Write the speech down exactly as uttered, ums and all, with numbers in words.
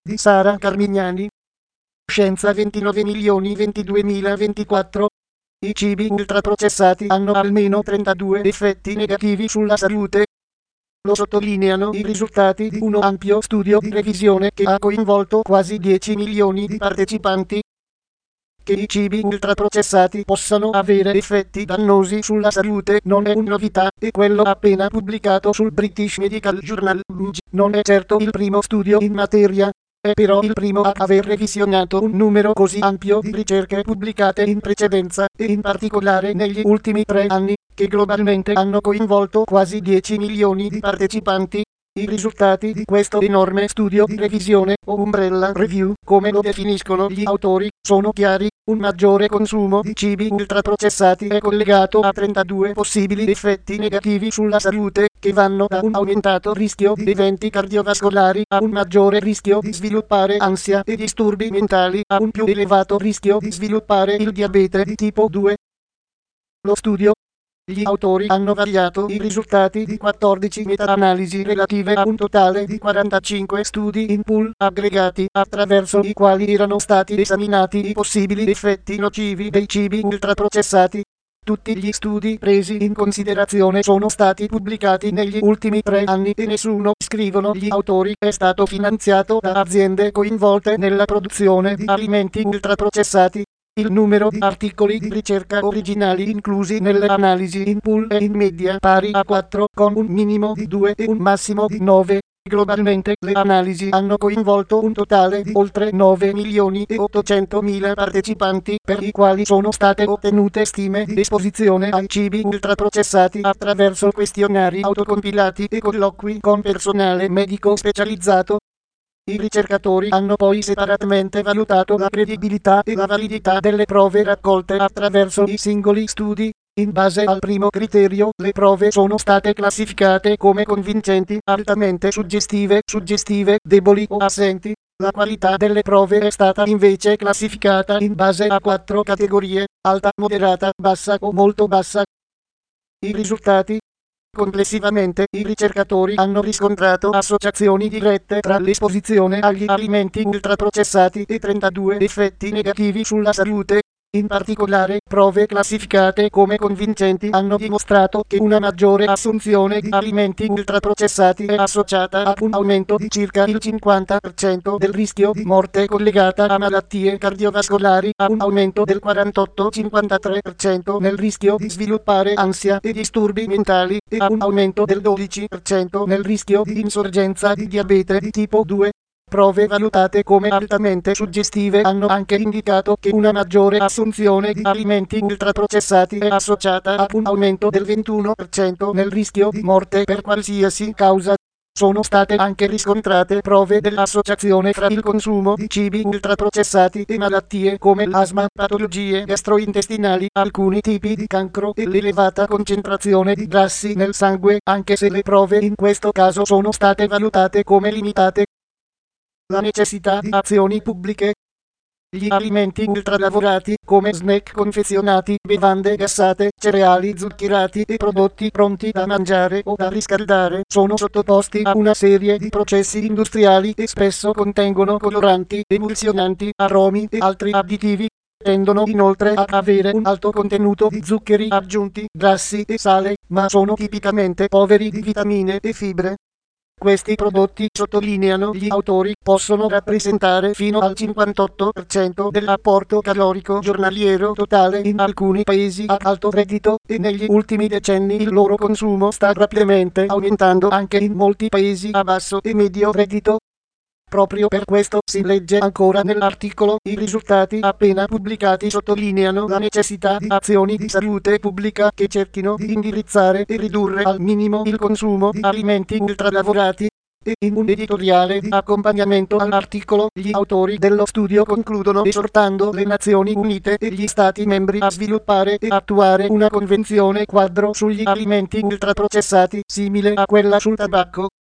di Sara Carmignani. Scienza ventinove milioni ventiduemilaventiquattro. I cibi ultraprocessati hanno almeno trentadue effetti negativi sulla salute. Lo sottolineano i risultati di uno ampio studio di revisione che ha coinvolto quasi dieci milioni di partecipanti. Che i cibi ultraprocessati possano avere effetti dannosi sulla salute non è una novità, e quello appena pubblicato sul British Medical Journal non è certo il primo studio in materia. È però il primo a aver revisionato un numero così ampio di ricerche pubblicate in precedenza, e in particolare negli ultimi tre anni, che globalmente hanno coinvolto quasi dieci milioni di partecipanti. I risultati di questo enorme studio di revisione, o umbrella review, come lo definiscono gli autori, sono chiari. Un maggiore consumo di cibi ultraprocessati è collegato a trentadue possibili effetti negativi sulla salute, che vanno da un aumentato rischio di eventi cardiovascolari a un maggiore rischio di sviluppare ansia e disturbi mentali a un più elevato rischio di sviluppare il diabete di tipo due. Lo studio. Gli autori hanno variato i risultati di quattordici meta-analisi relative a un totale di quarantacinque studi in pool aggregati, attraverso i quali erano stati esaminati i possibili effetti nocivi dei cibi ultraprocessati. Tutti gli studi presi in considerazione sono stati pubblicati negli ultimi tre anni e nessuno, scrivono gli autori, è stato finanziato da aziende coinvolte nella produzione di alimenti ultraprocessati. Il numero di articoli di ricerca originali inclusi nelle analisi in pool è in media pari a quattro, con un minimo di due e un massimo di nove. Globalmente le analisi hanno coinvolto un totale di oltre nove milioni e ottocentomila partecipanti, per i quali sono state ottenute stime di esposizione ai cibi ultraprocessati attraverso questionari autocompilati e colloqui con personale medico specializzato. I ricercatori hanno poi separatamente valutato la credibilità e la validità delle prove raccolte attraverso i singoli studi. In base al primo criterio, le prove sono state classificate come convincenti, altamente suggestive, suggestive, deboli o assenti. La qualità delle prove è stata invece classificata in base a quattro categorie: alta, moderata, bassa o molto bassa. I risultati. Complessivamente, i ricercatori hanno riscontrato associazioni dirette tra l'esposizione agli alimenti ultraprocessati e trentadue effetti negativi sulla salute. In particolare, prove classificate come convincenti hanno dimostrato che una maggiore assunzione di alimenti ultraprocessati è associata a un aumento di circa il cinquanta per cento del rischio di morte collegata a malattie cardiovascolari, a un aumento del quarantotto cinquantatré per cento nel rischio di sviluppare ansia e disturbi mentali, e a un aumento del dodici per cento nel rischio di insorgenza di diabete di tipo due. Prove valutate come altamente suggestive hanno anche indicato che una maggiore assunzione di alimenti ultraprocessati è associata a un aumento del ventuno per cento nel rischio di morte per qualsiasi causa. Sono state anche riscontrate prove dell'associazione fra il consumo di cibi ultraprocessati e malattie come l'asma, patologie gastrointestinali, alcuni tipi di cancro e l'elevata concentrazione di grassi nel sangue, anche se le prove in questo caso sono state valutate come limitate. La necessità di azioni pubbliche. Gli alimenti ultralavorati, come snack confezionati, bevande gassate, cereali zuccherati e prodotti pronti da mangiare o da riscaldare, sono sottoposti a una serie di processi industriali e spesso contengono coloranti, emulsionanti, aromi e altri additivi. Tendono inoltre a avere un alto contenuto di zuccheri aggiunti, grassi e sale, ma sono tipicamente poveri di vitamine e fibre. Questi prodotti, sottolineano gli autori, possono rappresentare fino al cinquantotto per cento dell'apporto calorico giornaliero totale in alcuni paesi ad alto reddito, e negli ultimi decenni il loro consumo sta rapidamente aumentando anche in molti paesi a basso e medio reddito. Proprio per questo, si legge ancora nell'articolo, i risultati appena pubblicati sottolineano la necessità di azioni di salute pubblica che cerchino di indirizzare e ridurre al minimo il consumo di alimenti ultralavorati. E in un editoriale di accompagnamento all'articolo, gli autori dello studio concludono esortando le Nazioni Unite e gli Stati membri a sviluppare e attuare una convenzione quadro sugli alimenti ultraprocessati, simile a quella sul tabacco.